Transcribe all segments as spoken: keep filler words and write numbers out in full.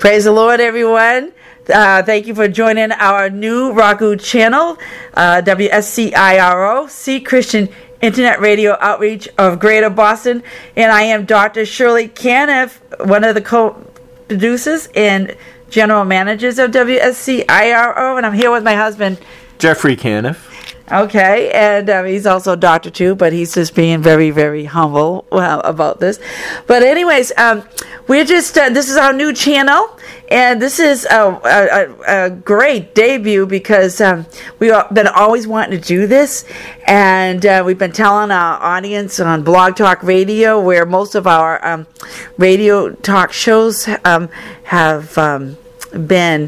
Praise the Lord, everyone. Uh, thank you for joining our new Roku channel, uh, W S C I R O, Seek Christian Internet Radio Outreach of Greater Boston. And I am Doctor Shirley Caniff, one of the co-producers and general managers of W S C I R O. And I'm here with my husband, Jeffrey Caniff. Okay, and um, he's also a doctor too, but he's just being very, very humble uh, about this. But anyways, um, we're just, uh, this is our new channel, and this is a, a, a great debut because um, we've been always wanting to do this, and uh, we've been telling our audience on Blog Talk Radio, where most of our um, radio talk shows um, have um, been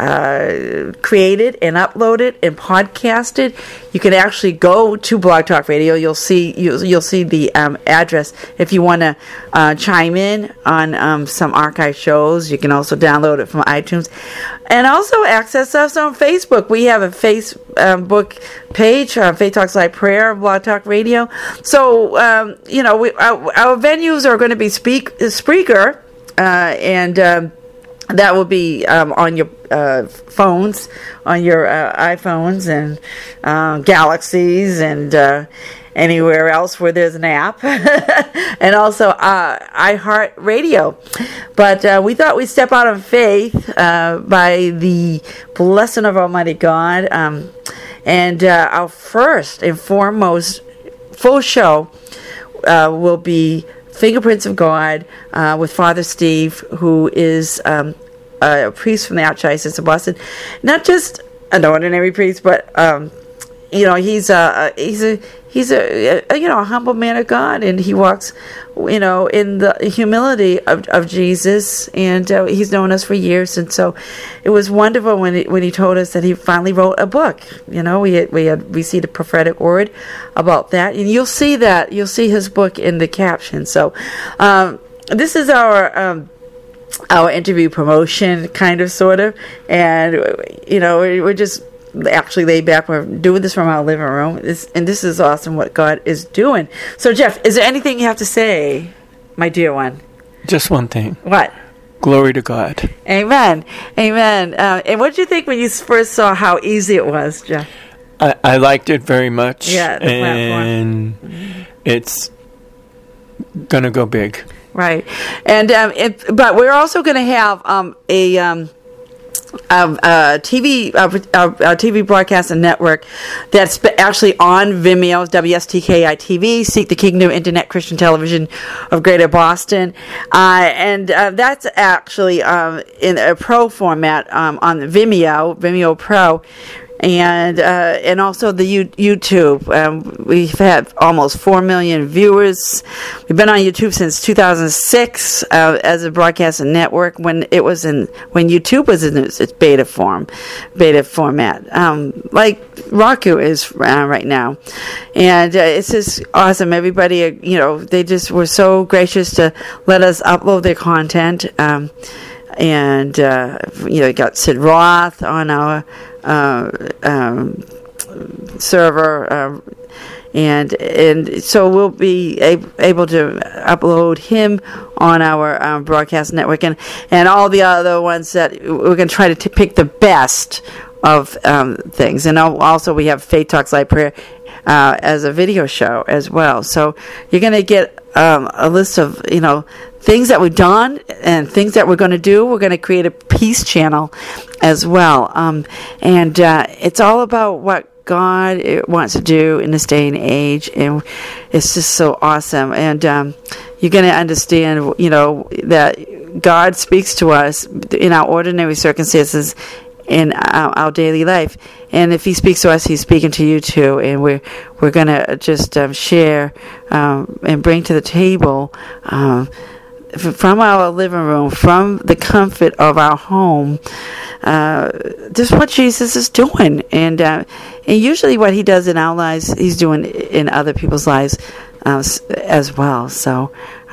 uh, created and uploaded and podcasted. You can actually go to Blog Talk Radio. You'll see you'll, you'll see the um, address if you want to uh, chime in on um, some archive shows. You can also download it from iTunes, and also access us on Facebook. We have a Facebook page, uh, Faith Talks Live Prayer, Blog Talk Radio. So um, you know, we, our, our venues are going to be speak Spreaker uh, and. Um, That will be um, on your uh, phones, on your uh, iPhones and uh, Galaxies and uh, anywhere else where there's an app. And also uh, iHeartRadio. But uh, we thought we'd step out on faith uh, by the blessing of Almighty God. Um, and uh, our first and foremost full show uh, will be Fingerprints of God uh, with Father Steve, who is um, a priest from the Archdiocese of Boston. Not just an ordinary priest, but um, you know, he's a he's a he's a, a you know a humble man of God, and he walks you know in the humility of, of Jesus, and uh, he's known us for years, and so it was wonderful when he, when he told us that he finally wrote a book. You know, we had, we had received a prophetic word about that, and you'll see that you'll see his book in the caption. So um, this is our um, our interview promotion, kind of, sort of, and you know we're just actually laid back. We're doing this from our living room, this, and this is awesome what God is doing. So, Jeff, is there anything you have to say, my dear one? Just one thing. What? Glory to God. Amen. Amen. Uh, and what did you think when you first saw how easy it was, Jeff? I, I liked it very much. Yeah, the and platform. It's going to go big. Right. And um, it, but we're also going to have um, a... Um, Uh, uh, T V, uh, uh, uh, T V broadcast and network that's actually on Vimeo, W S T K I T V, Seek the Kingdom Internet Christian Television of Greater Boston, uh, and uh, that's actually um, in a pro format um, on Vimeo, Vimeo Pro. And uh, and also the U- YouTube. Um, we've had almost four million viewers. We've been on YouTube since two thousand six uh, as a broadcasting network. When it was in when YouTube was in its, its beta form, beta format, um, like Roku is uh, right now. And uh, it's just awesome. Everybody, uh, you know, they just were so gracious to let us upload their content. Um, and uh, you know, got Sid Roth on our uh, um, server, uh, and and so we'll be ab- able to upload him on our um, broadcast network, and, and all the other ones that we're going to try to t- pick the best of um, things. And also we have Faith Talks Live Prayer uh, as a video show as well. So you're going to get um, a list of, you know, things that we've done and things that we're going to do. We're going to create a peace channel as well. Um, and uh, it's all about what God wants to do in this day and age. And it's just so awesome. And um, you're going to understand, you know, that God speaks to us in our ordinary circumstances in our, our daily life, and if He speaks to us, He's speaking to you too. And we're we're gonna just um, share um, and bring to the table um, from our living room, from the comfort of our home, uh, just what Jesus is doing, and uh, and usually what He does in our lives, He's doing in other people's lives uh, as well. So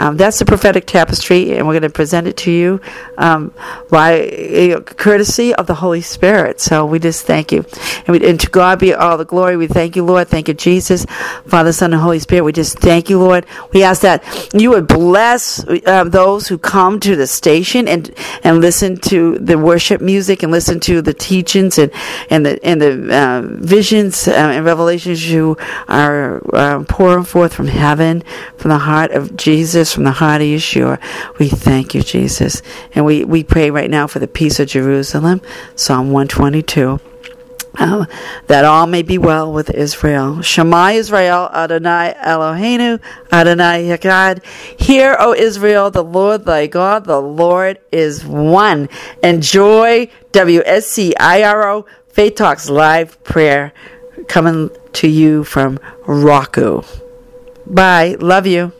Um, that's the prophetic tapestry, and we're going to present it to you um, by uh, courtesy of the Holy Spirit. So we just thank you. And, we, and to God be all the glory. We thank you, Lord. Thank you, Jesus, Father, Son, and Holy Spirit. We just thank you, Lord. We ask that you would bless uh, those who come to the station and and listen to the worship music and listen to the teachings and, and the and the uh, visions uh, and revelations you are uh, pouring forth from heaven, from the heart of Jesus, from the heart of Yeshua. We thank you, Jesus. And we, we pray right now for the peace of Jerusalem, Psalm one twenty-two. Uh, that all may be well with Israel. Shema Israel, Adonai Eloheinu, Adonai Echad. Hear, O Israel, the Lord thy God, the Lord is one. Enjoy W S C I R O Faith Talks live prayer coming to you from Roku. Bye. Love you.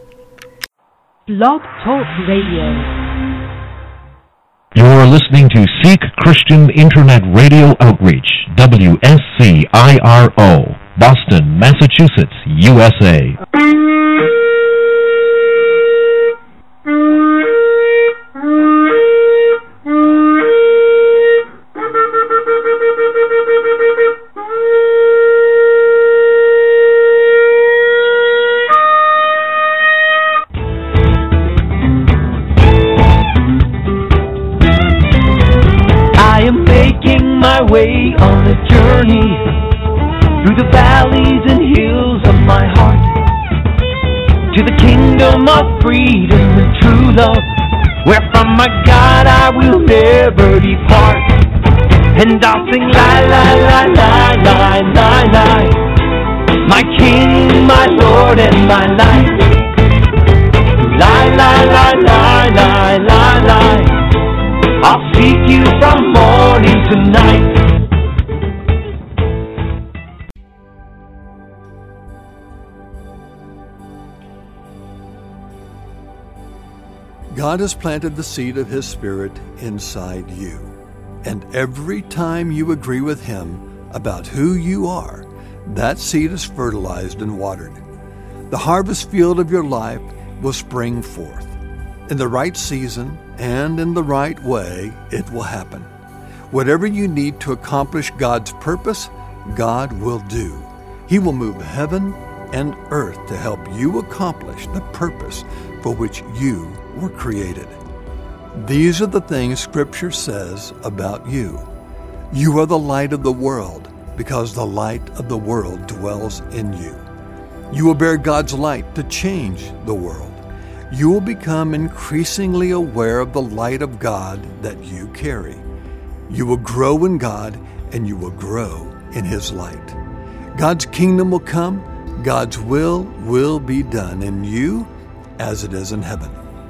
Blog Talk Radio. You're listening to Seek Christian Internet Radio Outreach, W S C I R O, Boston, Massachusetts, U S A. Way on a journey through the valleys and hills of my heart to the kingdom of freedom and true love, where from my God I will never depart. And I'll sing la la la la la la la, my King, my Lord, and my life. La la la la la la la, I'll seek you from morning to night. God has planted the seed of His Spirit inside you. And every time you agree with Him about who you are, that seed is fertilized and watered. The harvest field of your life will spring forth. In the right season and in the right way, it will happen. Whatever you need to accomplish God's purpose, God will do. He will move heaven and earth to help you accomplish the purpose for which you were created. These are the things Scripture says about you. You are the light of the world because the light of the world dwells in you. You will bear God's light to change the world. You will become increasingly aware of the light of God that you carry. You will grow in God and you will grow in His light. God's kingdom will come. God's will will be done in you as it is in heaven.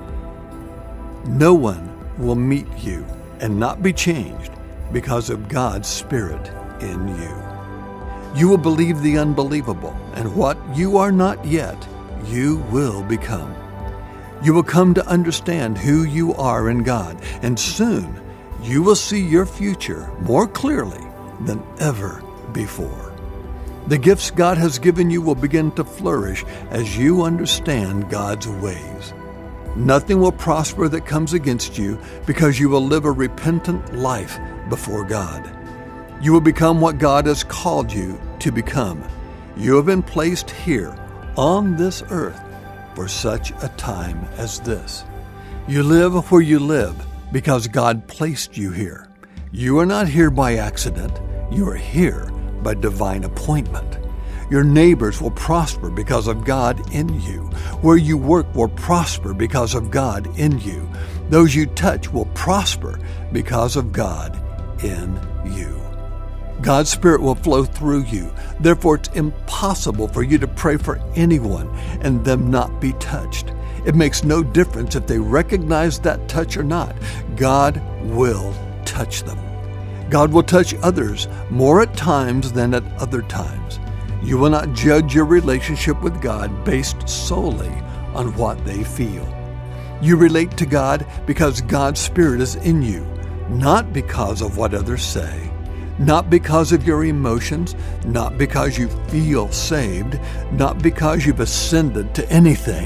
No one will meet you and not be changed because of God's Spirit in you. You will believe the unbelievable, and what you are not yet, you will become. You will come to understand who you are in God, and soon you will see your future more clearly than ever before. The gifts God has given you will begin to flourish as you understand God's ways. Nothing will prosper that comes against you because you will live a repentant life before God. You will become what God has called you to become. You have been placed here on this earth for such a time as this. You live where you live because God placed you here. You are not here by accident. You are here by divine appointment. Your neighbors will prosper because of God in you. Where you work will prosper because of God in you. Those you touch will prosper because of God in you. God's Spirit will flow through you. Therefore, it's impossible for you to pray for anyone and them not be touched. It makes no difference if they recognize that touch or not. God will touch them. God will touch others more at times than at other times. You will not judge your relationship with God based solely on what they feel. You relate to God because God's Spirit is in you, not because of what others say, not because of your emotions, not because you feel saved, not because you've ascended to anything,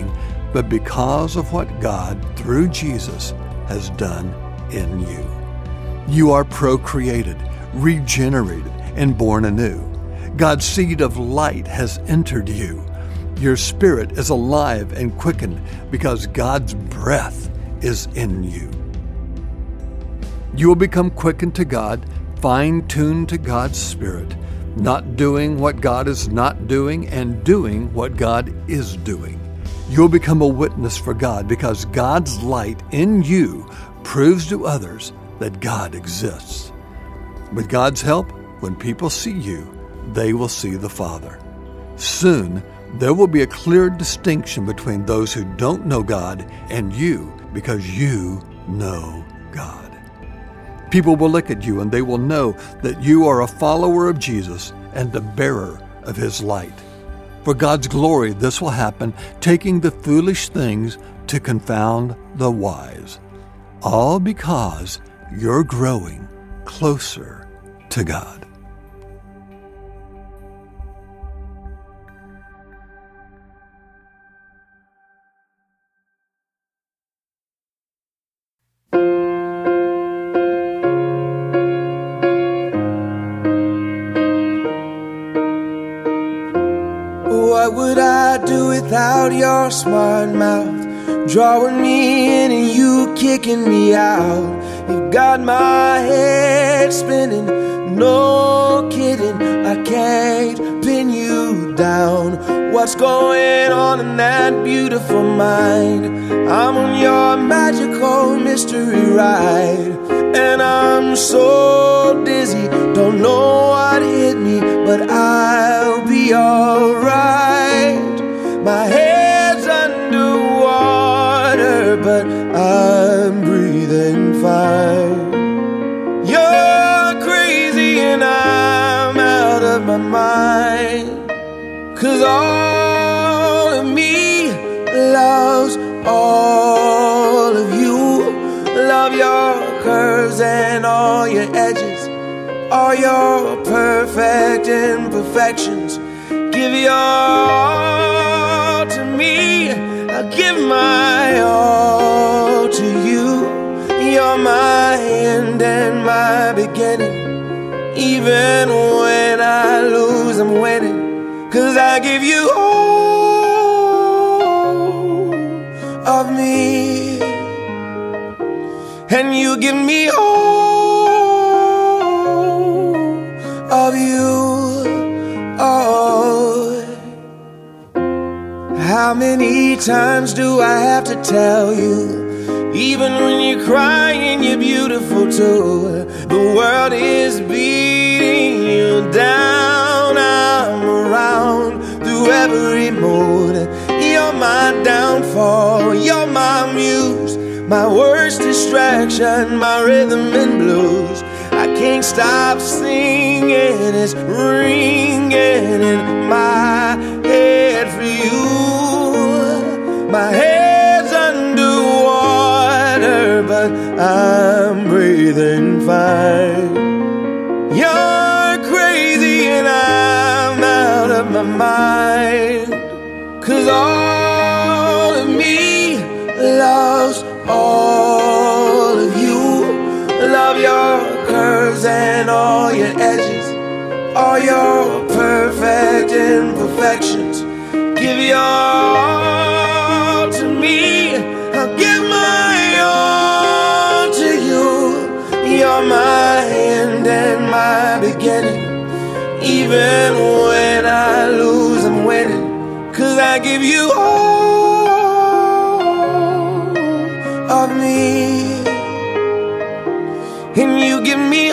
but because of what God, through Jesus, has done in you. You are procreated, regenerated, and born anew. God's seed of light has entered you. Your spirit is alive and quickened because God's breath is in you. You will become quickened to God, fine-tuned to God's Spirit, not doing what God is not doing and doing what God is doing. You'll become a witness for God because God's light in you proves to others that God exists. With God's help, when people see you, they will see the Father. Soon, there will be a clear distinction between those who don't know God and you because you know God. People will look at you and they will know that you are a follower of Jesus and a bearer of His light. For God's glory, this will happen, taking the foolish things to confound the wise. All because you're growing closer to God. What would I do without your smart mouth, drawing me in and you kicking me out? You've got my head spinning, no kidding, I can't pin you down. What's going on in that beautiful mind? I'm on your magical mystery ride, and I'm so dizzy, don't know what hit me, but I'll be alright. My head's underwater, but I'm breathing fine. You're crazy and I'm out of my mind, 'cause all of me loves all of you. Love your curves and all your edges, all your perfect imperfections. Give your all to me, I'll give my all to you. You're my end and my beginning. Even when I lose, I'm winning, 'cause I give you all of me, and you give me all of you. Oh, how many times do I have to tell you? Even when you're crying, you're beautiful too. The world is beating you down. I'm around through every mood. You're my downfall, you're my muse, my worst distraction, my rhythm and blues. I can't stop singing, it's ringing in my head for you. My head's underwater, but I'm breathing fine. You're crazy and I'm out of my mind, 'cause all of me loves all of you. Love your curves and all your edges, all your perfect imperfections. Give your all to me, I'll give my all to you. You're my end and my beginning. Even when I lose, I'm winning, 'cause I give you all of me, and you give me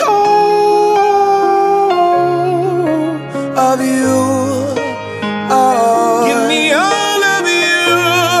all of you. Oh, give me all of you.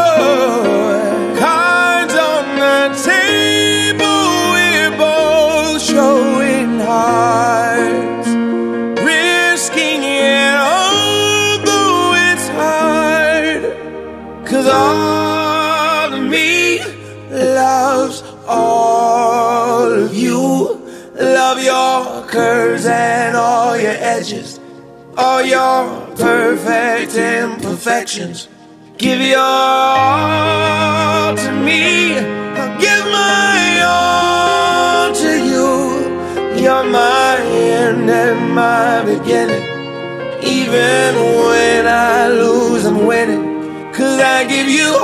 Cards on the table, we're both showing hearts, risking it although it's hard, 'cause all of me loves all of you. Love your curves and all your edges, all your perfect imperfections. Give your all to me. I'll give my all to you. You're my end and my beginning. Even when I lose, I'm winning. 'Cause I give you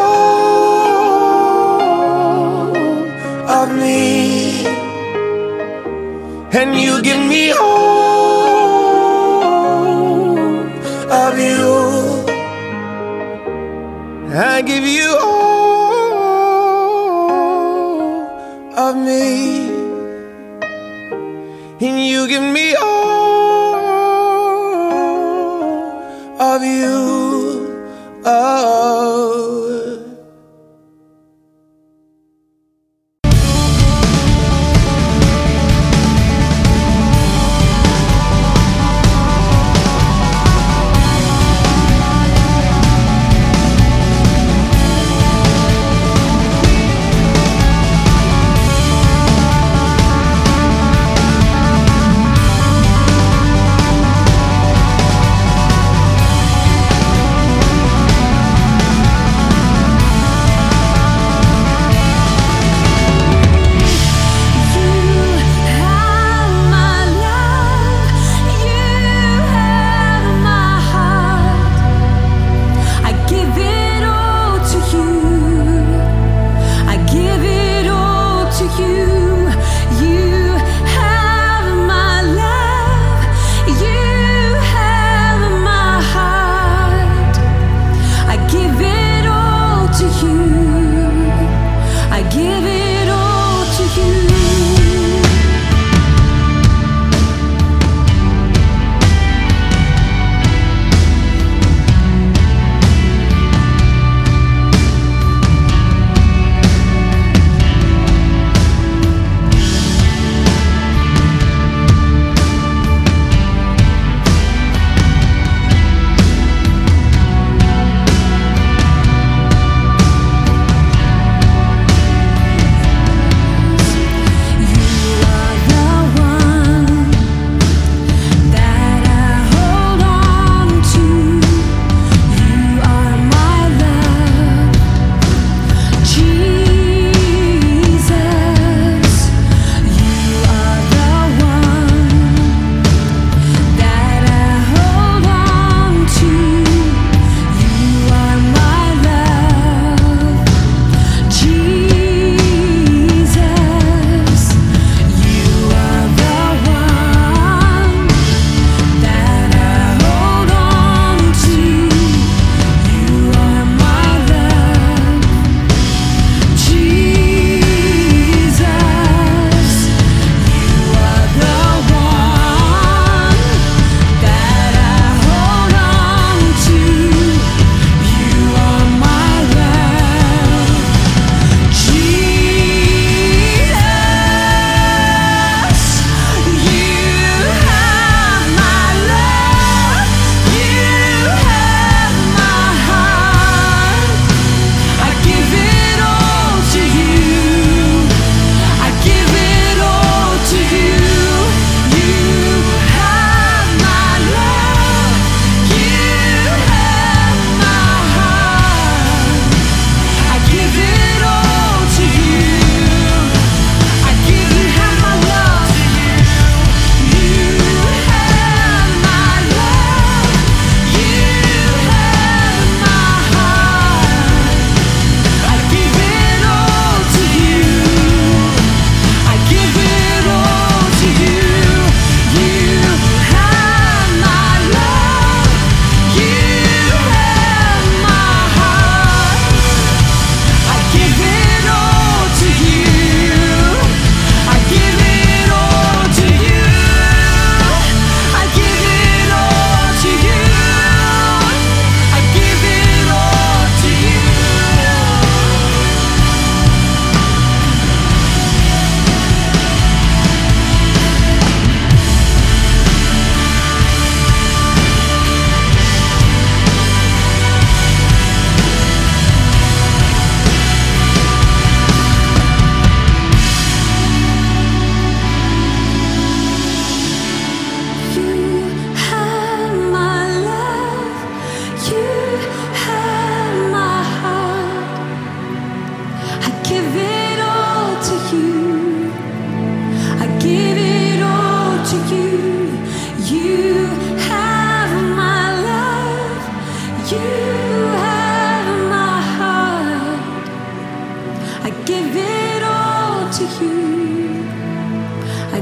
all of me, and you give me all of you. I give you all of me, and you give me all of you. Oh.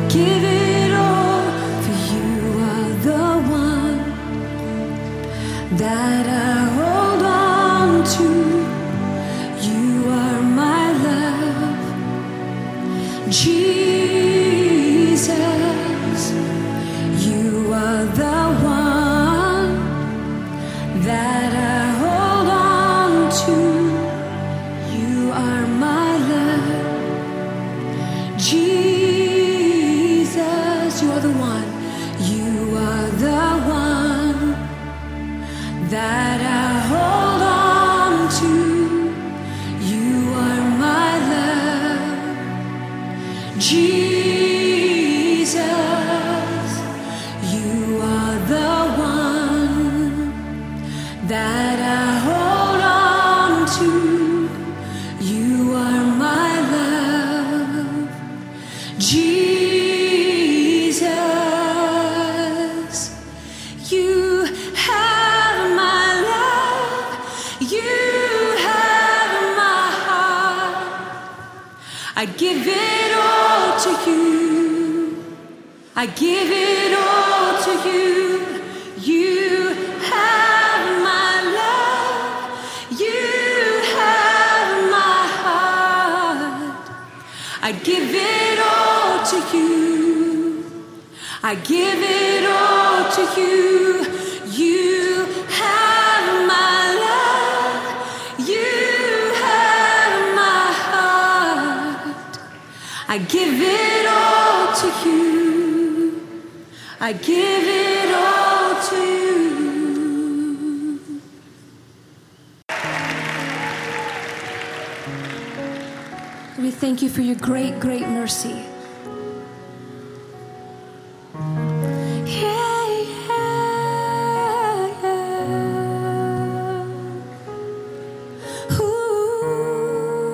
give it all, for you are the one that I hold on to. You are my love, Jesus. You are the one that I hold on to. You are my love, Jesus. You are the one. You are the one that I hold on to. You are my love, Jesus. You are the one that I hold on to. You are my love, Jesus. You have my love, you have my heart. I give it all to you. I give it all to you. You have my love, you have my heart. I give it all to you. I give it all to you. You have my love, you have my heart. I give it all to you. I give it all to you. We thank you for your great, great mercy. Yeah, yeah, yeah. Ooh,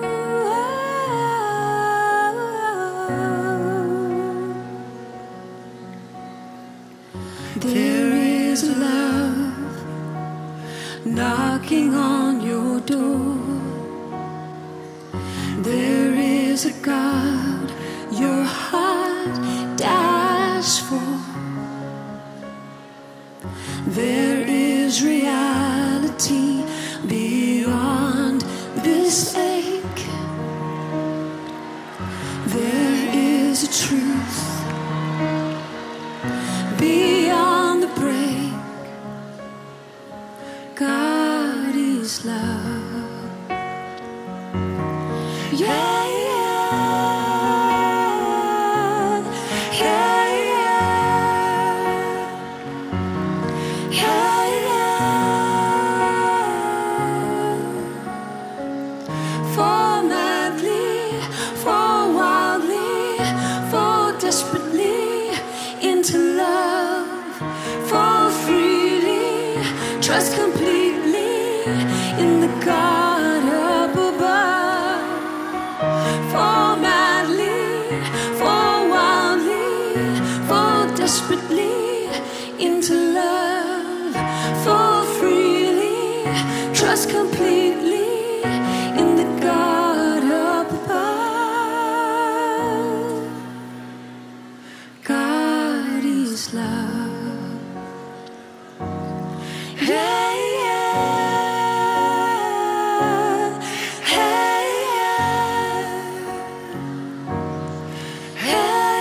there is a love knocking on your door. There is a God your heart dies for. There is reality beyond this ache. There is a truth beyond the break. God is love. Yeah, yeah, yeah, yeah, yeah, yeah. For madly, for wildly, for desperately into love, fall freely, trust completely in the God up above. For madly, for wildly, for desperately into love, fall freely, trust completely in the God up above. God is love. Yeah, yeah, hey, yeah, hey,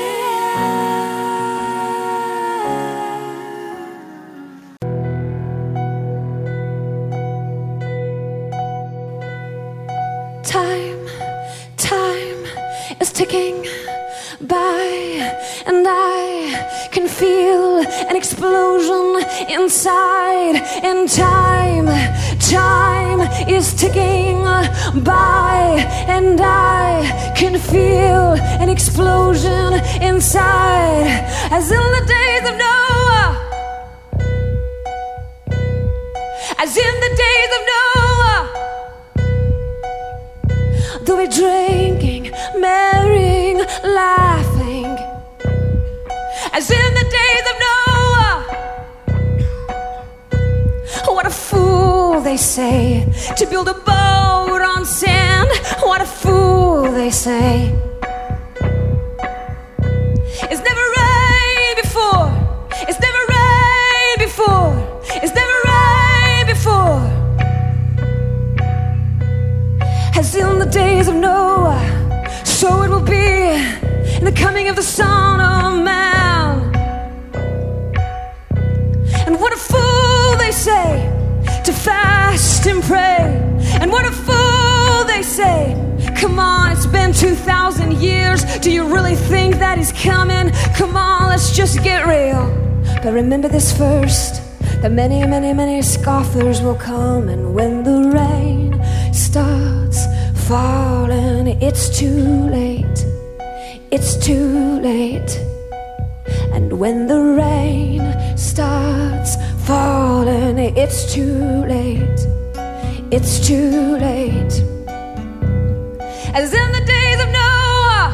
yeah. Time, time is ticking by, and I can feel an explosion inside. And time, time is ticking by, and I can feel an explosion inside. As in the days of Noah, as in the days of Noah, they'll be drinking, marrying, laughing. As in the days of Noah, what a fool, they say, to build a boat on sand. What a fool, they say. It's never Son of Man. And what a fool they say to fast and pray. And what a fool they say, come on, it's been two thousand years. Do you really think that he's coming? Come on, let's just get real. But remember this first, that many, many, many scoffers will come. And when the rain starts falling, it's too late. It's too late. And when the rain starts falling, it's too late. It's too late. As in the days of Noah,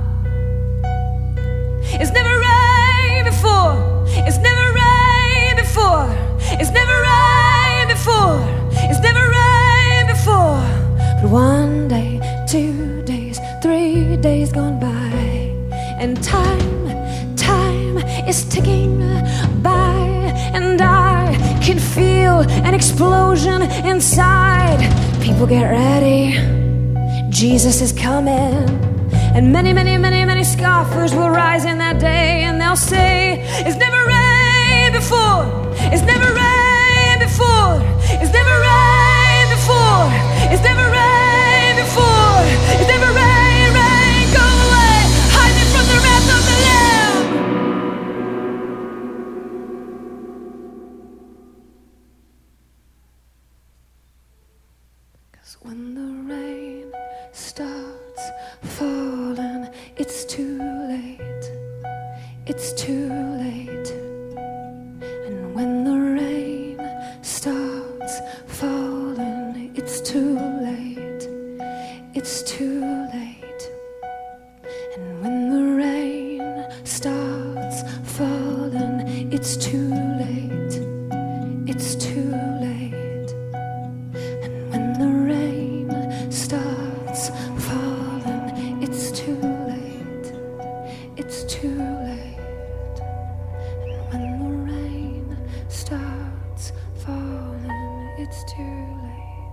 it's never rained before. It's never rained before. It's never rained before. It's never rained before. But one day, two days, three days gone by, and time, time is ticking by, and I can feel an explosion inside. People get ready, Jesus is coming. And many, many, many, many scoffers will rise in that day, and they'll say, it's never rained before. It's never rained before. It's never rained before. It's never rained before. It's never rain, rain, go away. Hide me from the wrath of the Lamb. Cause when the rain starts falling, it's too late. It's too late. And when the rain starts falling, it's too late. It's too late. And when the rain starts falling, it's too late. It's too late. And when the rain starts falling, it's too late. It's too late. And when the rain starts falling, it's too late.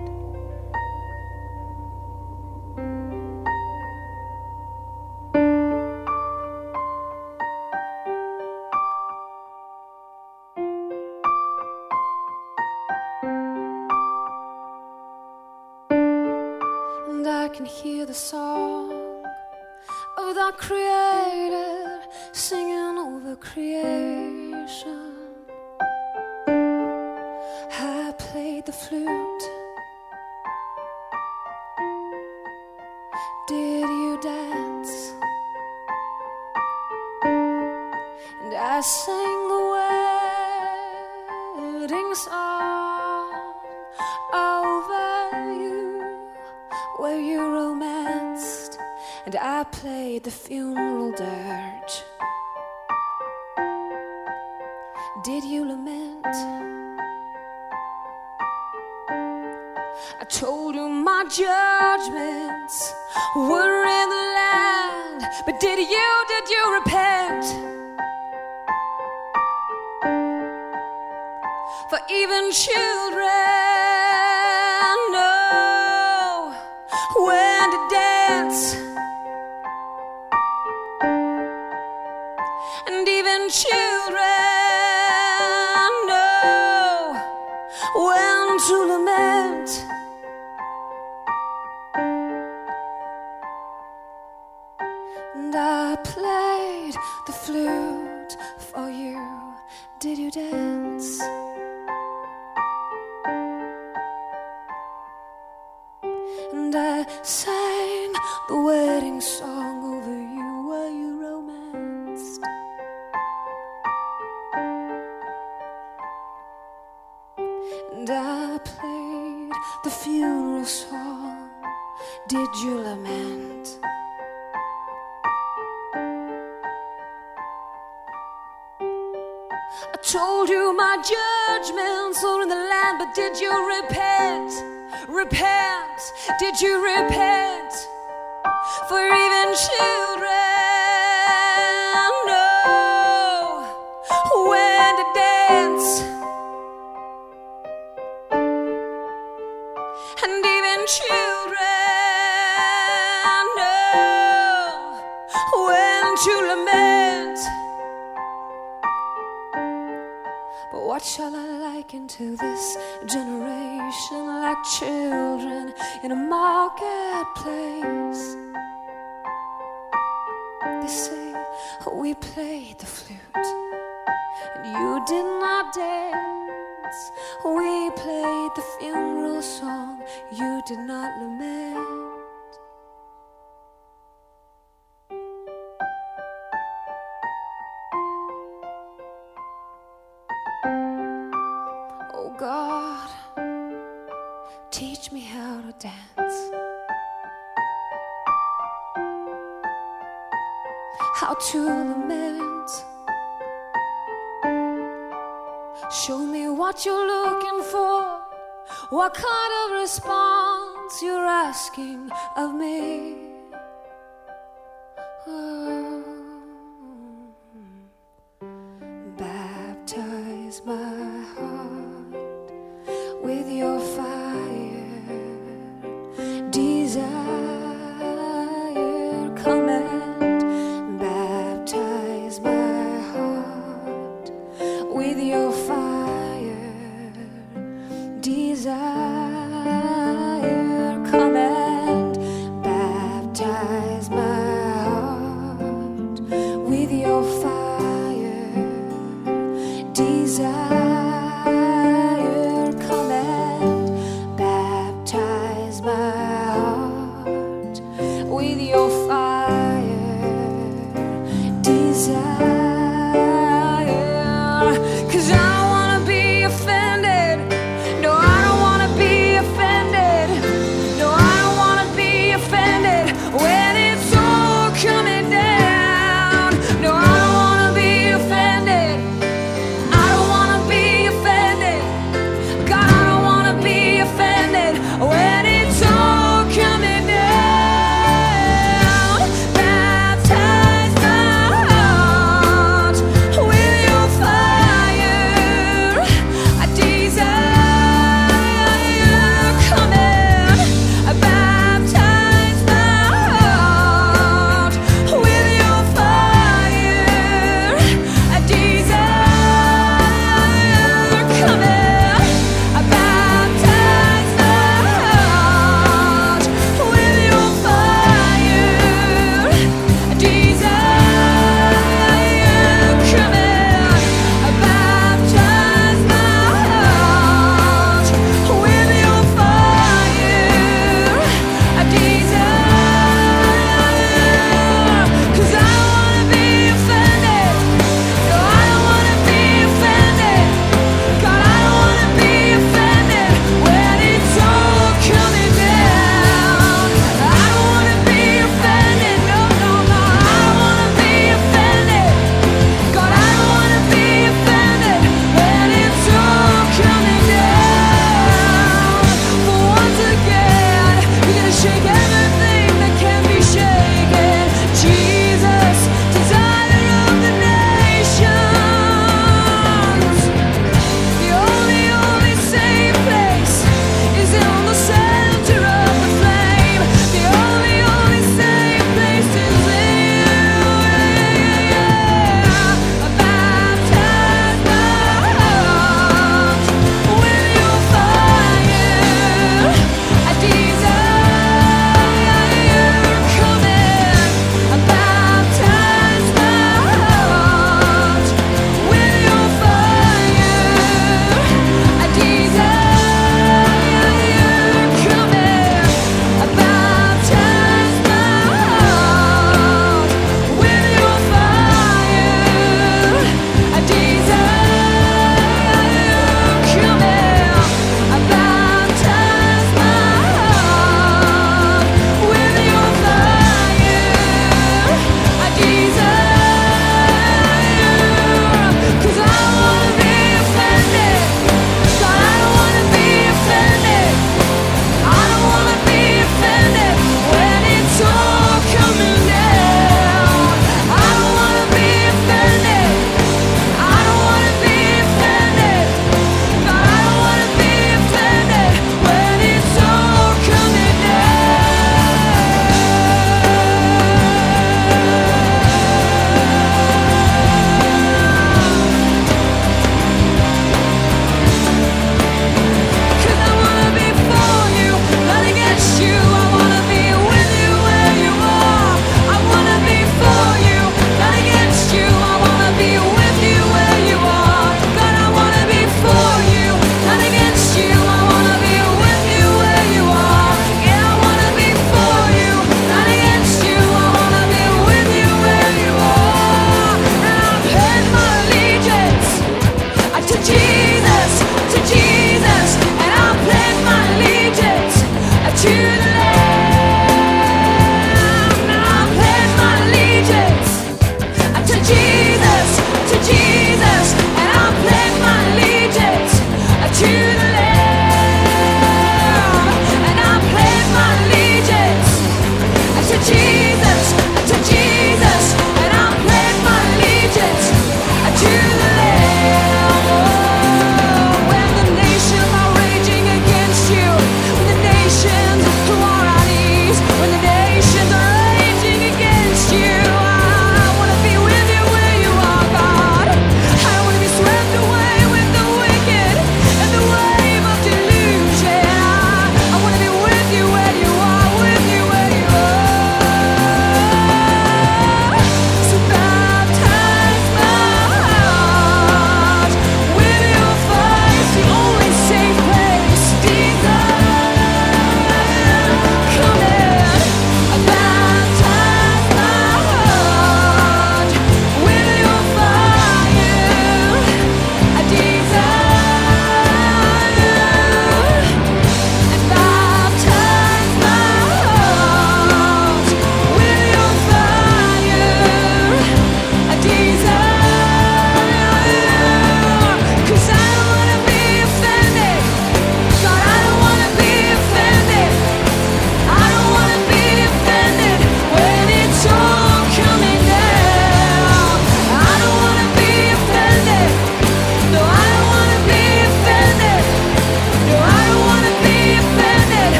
And I can hear the song of the Creator singing over creation. I played the flute. Did you dance? And I sang the wedding song over you. Were you romanced? And I played the funeral dirge. Did you lament? I told you my judgments were in the land, but did you, did you repent? For even children know when to dance, and even children know when to lament. And I played the flute for you. Did you dance? And I sang the wedding song over you. Were you romanced? And I played the funeral song. Did you lament? I told you my judgments are in the land, but did you repent? Repent, did you repent? For even children know when to dance, and even children know when to lament. But what shall I liken to this generation? Like children in a marketplace. They say we played the flute and you did not dance. We played the funeral song, you did not lament. Oh God, teach me how to dance, how to lament. Show me what you're looking for, what kind of response you're asking of me. Oh, baptize my heart with your fire, desire, come and baptize my heart with your fire, desire, come and baptize my heart with your fire, desire, come and baptize my heart with your fire, desire. 'Cause I don't wanna be offended. No, I don't wanna be offended. No, I don't wanna be offended when it's all coming down. No, I don't wanna be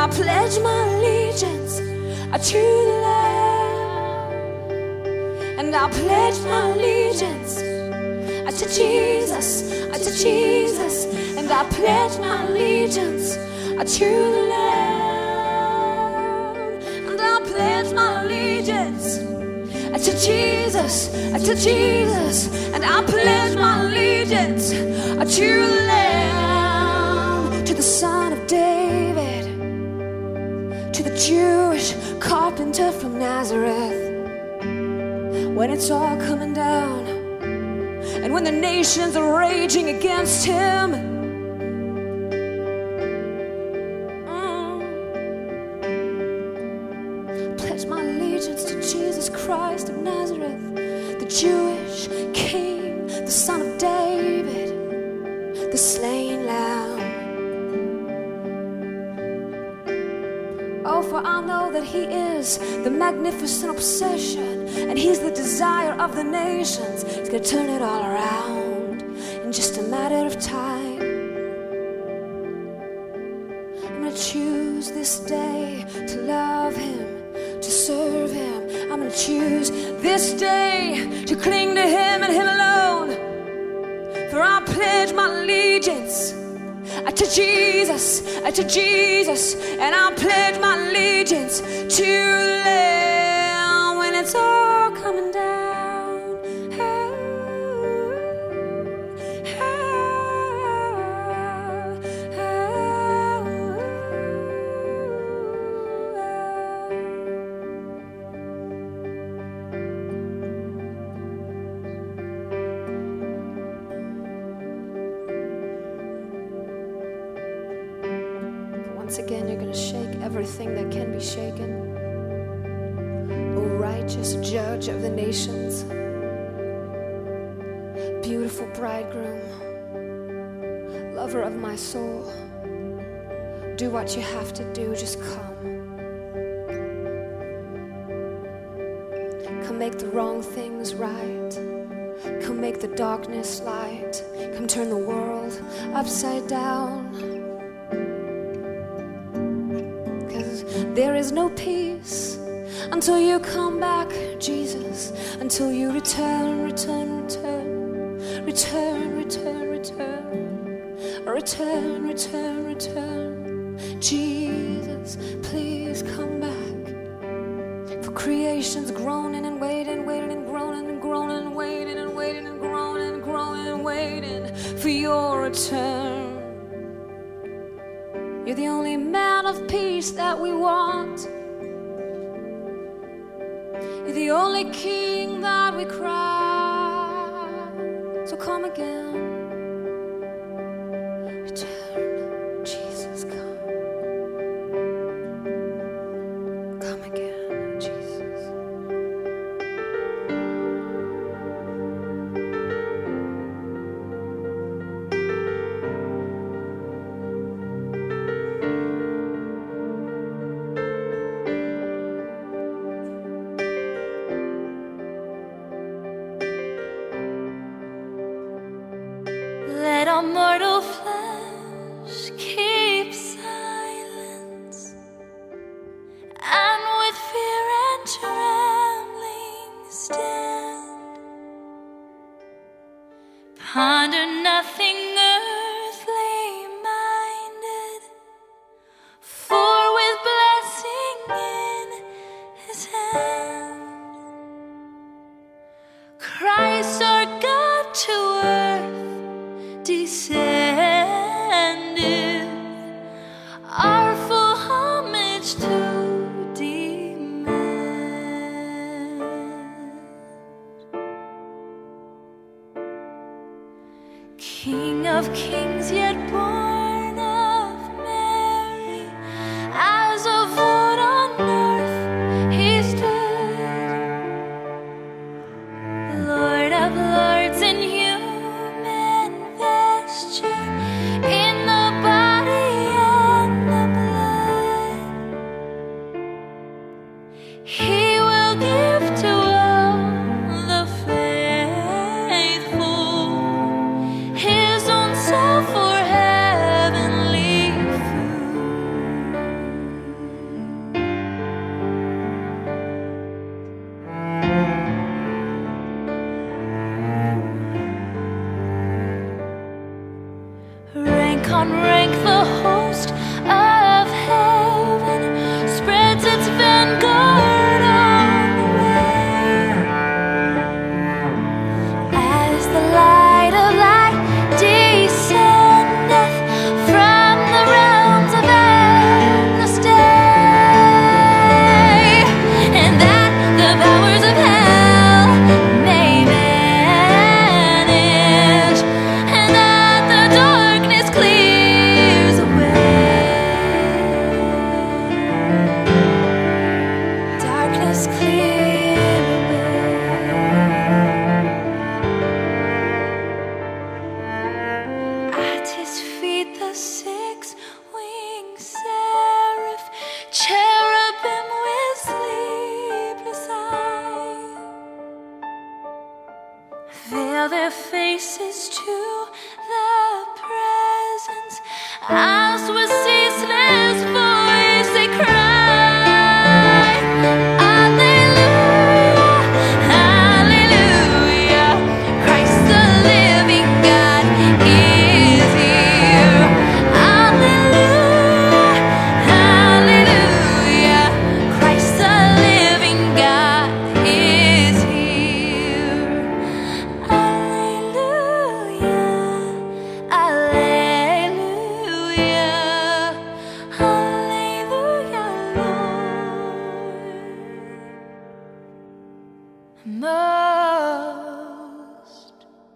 pledge my allegiance to the Lamb. And I pledge my allegiance to Jesus, to Jesus. And I pledge my allegiance to the Lamb. And I pledge my allegiance to Jesus, to Jesus. And I pledge my allegiance to the Lamb, to the Son of David, to the Jewish carpenter from Nazareth. When it's all coming down, and when the nations are raging against him, mm, pledge my allegiance to Jesus Christ of Nazareth, the Jewish King, the Son of David, the slain Lamb. Oh, for I know that he is the magnificent obsession, and he's the desire of the nations. He's gonna turn it all around in just a matter of time. I'm gonna choose this day to love him, to serve him. I'm gonna choose this day to cling to him and him alone. For I pledge my allegiance to Jesus, to Jesus. And I pledge my allegiance to the Lamb when it's all coming down. Once again, you're going to shake everything that can be shaken. O righteous judge of the nations, beautiful bridegroom, lover of my soul, do what you have to do, just come. Come make the wrong things right. Come make the darkness light. Come turn the world upside down. There is no peace until you come back, Jesus. Until you return, return, return, return, return, return, return, return, return. Jesus, please come back. For creation's groaning and waiting, waiting and groaning and groaning and waiting and waiting and groaning and groaning and waiting for your return. You're the only man of peace that we want. You're the only king that we cry. So come again. Return, Jesus, come. Come again, Jesus. Let all mortal flesh keep silence, and with fear and trembling stand. Ponder nothing earthly minded, for with blessing in his hand, Christ our God to earth descended, our full homage to demand. King of kings, yet born of Mary, as of old on earth he stood, Lord of lords and human vesture, in the body and the blood. one rank the host of heaven spreads its vanguard on the way. As the light of light descendeth from the realms of endless day, and that the powers of hell may vanish, and that the darkness clears away. Darkness clear away. At his feet the six-winged seraph, cherubim with sleepless eyes, veil their faces to the presence, as with ceaseless voice they cry, Alleluia, Alleluia, Christ the living God is here. Alleluia, Alleluia, Christ the living God is here. Alleluia, Alleluia, Alleluia, Lord Most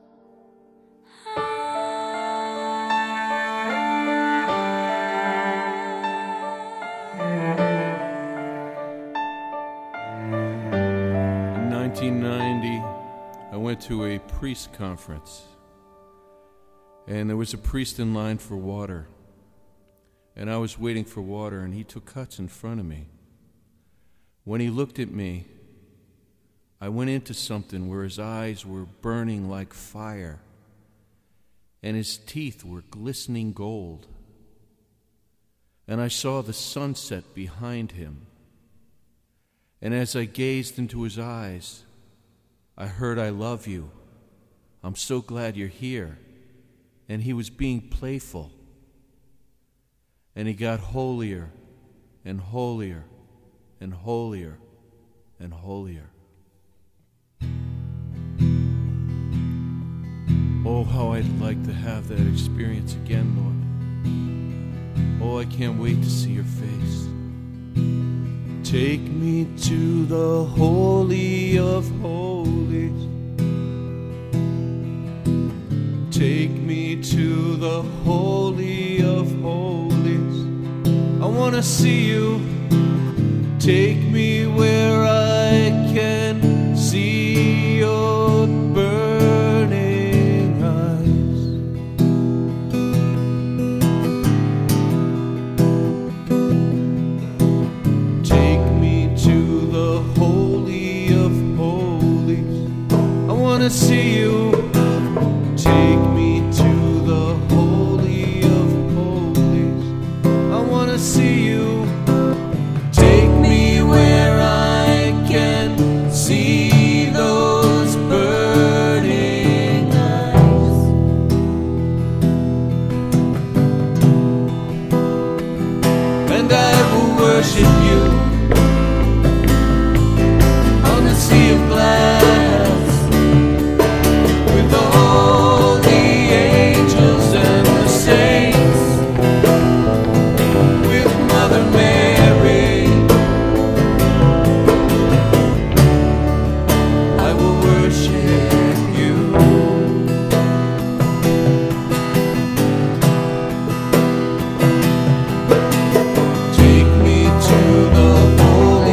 In nineteen ninety, I went to a priest conference, and there was a priest in line for water, and I was waiting for water, and he took cuts in front of me. When he looked at me, I went into something where his eyes were burning like fire, and his teeth were glistening gold, and I saw the sunset behind him. And as I gazed into his eyes, I heard, "I love you. I'm so glad you're here." And he was being playful. And he got holier and holier and holier and holier. Oh, how I'd like to have that experience again, Lord. Oh, I can't wait to see your face. Take me to the Holy of Holies. Take me to the Holy of Holies. I want to see you. Take me where I can see your burning eyes. Take me to the Holy of Holies. I want to see you. Take me to the Holy of Holies. I want to see you. Take me where I can see those burning eyes. And I will worship you on the sea of glass with all the angels and the saints, with Mother Mary. I will worship you. Take me to the Holy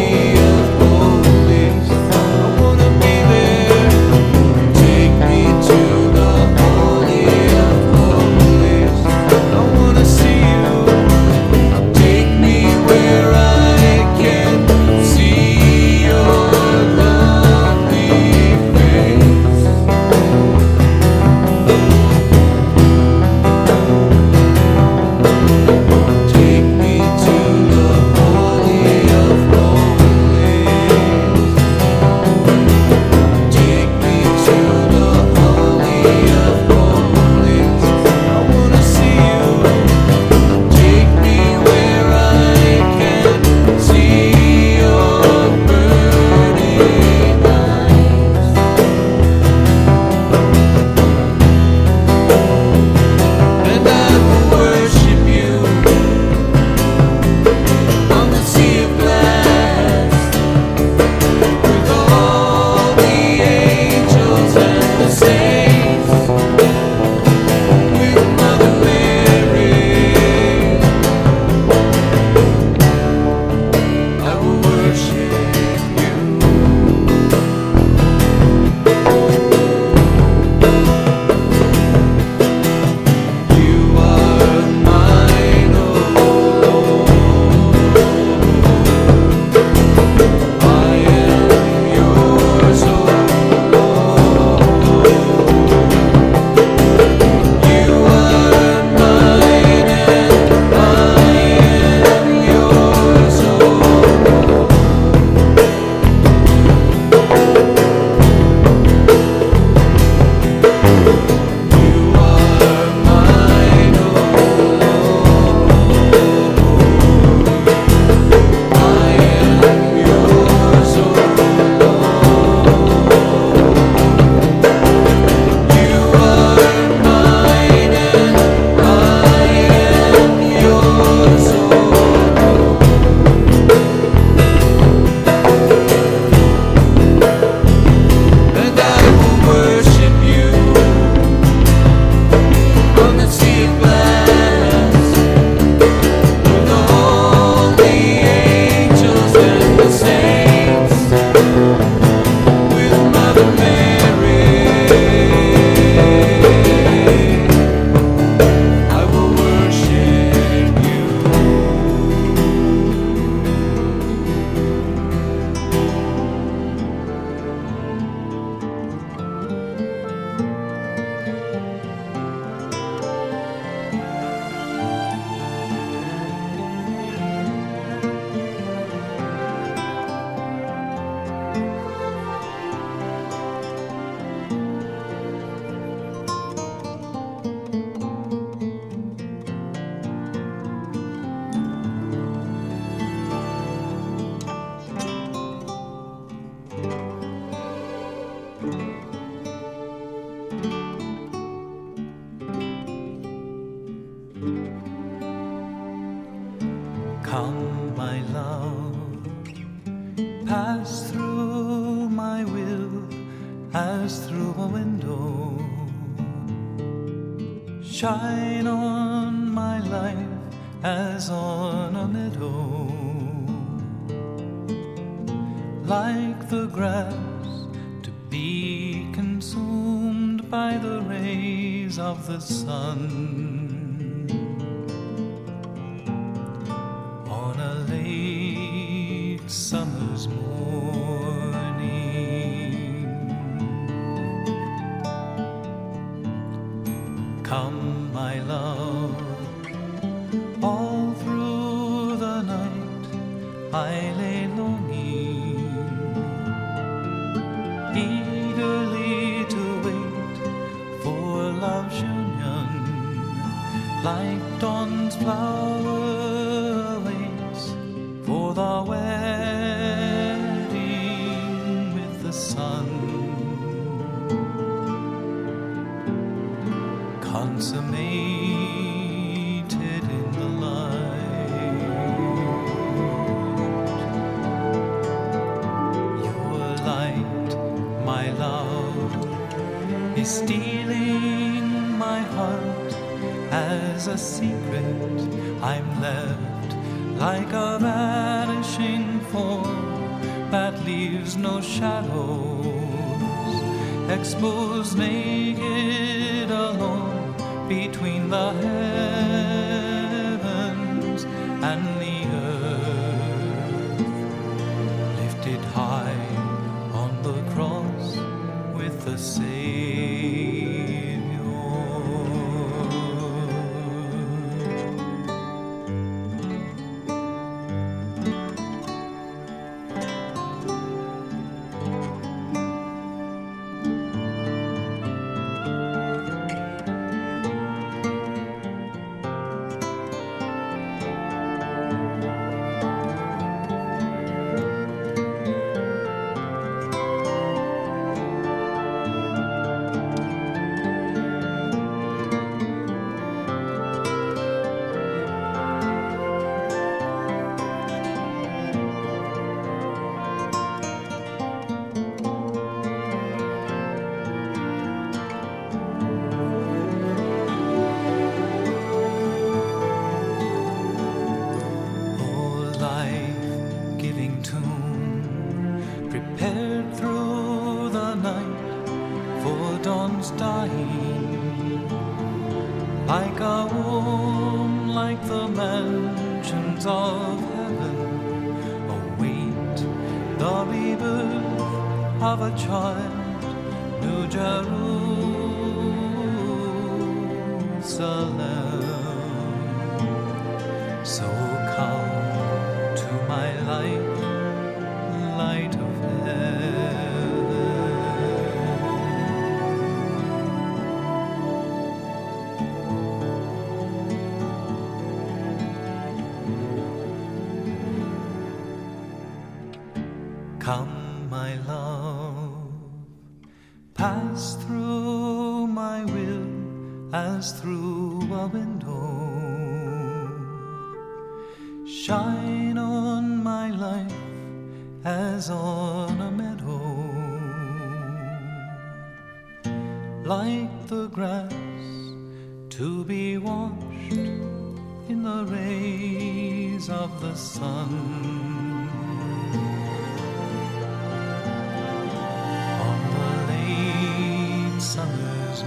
pass through my will as through a window. Shine on my life as on a meadow. Like the grass to be consumed by the rays of the sun. On a late summer's morning, come my love, all through the night I lay longing, eagerly to wait for love's union, like dawn's flower awaits for the wedding with the sun. Consummated in the light, your light, my love, is stealing my heart as a secret. I'm left like a vanishing form that leaves no shadows, exposed naked alone between the heavens and the earth, lifted high on the cross with the Savior. Like a womb, like the mansions of heaven, await the rebirth of a child, New Jerusalem. So come to my light, light of heaven. Come, my love, pass through my will as through a window. Shine on my life as on a meadow. Like the grass to be washed in the rays of the sun. Summer's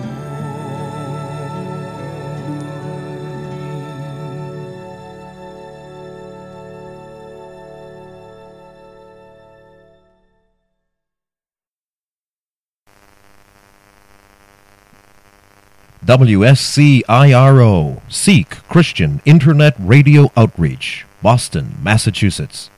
W S C I R O, Seek Christian Internet Radio Outreach, Boston, Massachusetts.